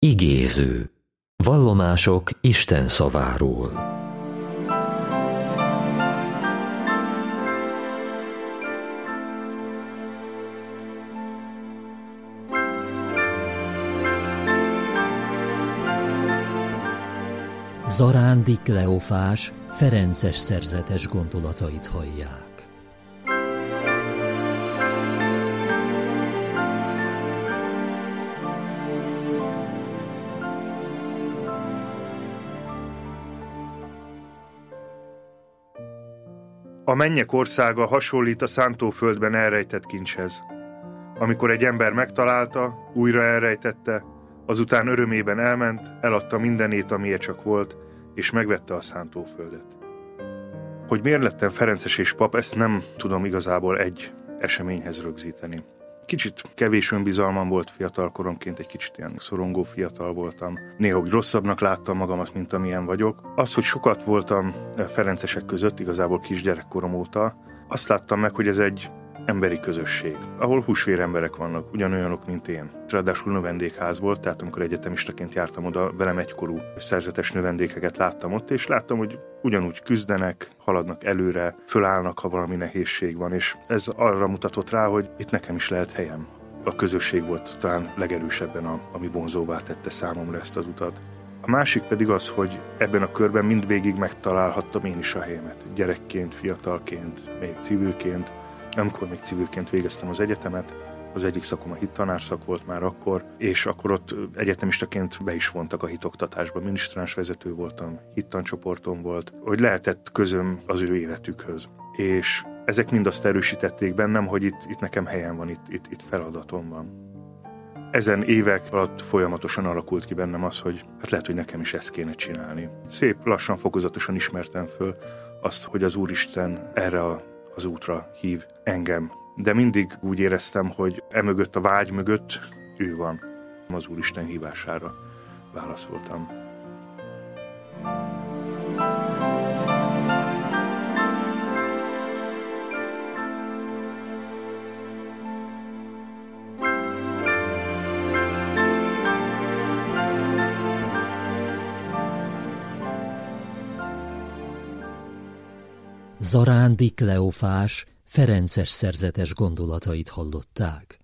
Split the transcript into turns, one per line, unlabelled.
Igéző. Vallomások Isten szaváról.
Zarándi Kleofás ferences szerzetes gondolatait hallják.
A mennyek országa hasonlít a szántóföldben elrejtett kincshez. Amikor egy ember megtalálta, újra elrejtette, azután örömében elment, eladta mindenét, amilyen csak volt, és megvette a szántóföldet. Hogy miért lettem ferences és pap, ezt nem tudom igazából egy eseményhez rögzíteni. Kicsit kevés önbizalmam volt fiatalkoromként, egy kicsit ilyen szorongó fiatal voltam. Néha úgy rosszabbnak láttam magamat, mint amilyen vagyok. Az, hogy sokat voltam ferencesek között, igazából kisgyerekkorom óta, azt láttam meg, hogy ez egy emberi közösség, ahol húsvér emberek vannak, ugyanolyanok, mint én. Ráadásul növendékház volt, tehát amikor egyetemistaként jártam oda, velem egykorú szerzetes növendékeket láttam ott, és láttam, hogy ugyanúgy küzdenek, haladnak előre, fölállnak, ha valami nehézség van, és ez arra mutatott rá, hogy itt nekem is lehet helyem. A közösség volt talán legerősebben, ami vonzóvá tette számomra ezt az utat. A másik pedig az, hogy ebben a körben mindvégig megtalálhattam én is a helyemet. Gyerekként, fiatalként, még civilként. Amikor még civilként végeztem az egyetemet, az egyik szakom a hittanárszak volt már akkor, és akkor ott egyetemistaként be is vontak a hitoktatásba. Minisztráns vezető voltam, hittancsoportom volt, hogy lehetett közöm az ő életükhöz. És ezek mind azt erősítették bennem, hogy itt nekem helyem van, itt feladatom van. Ezen évek alatt folyamatosan alakult ki bennem az, hogy hát lehet, hogy nekem is ezt kéne csinálni. Szép lassan, fokozatosan ismertem föl azt, hogy az Úristen erre az útra hív engem. De mindig úgy éreztem, hogy emögött a vágy mögött ő van. Az Úristen hívására válaszoltam.
Zarándi Kleofás ferences szerzetes gondolatait hallották.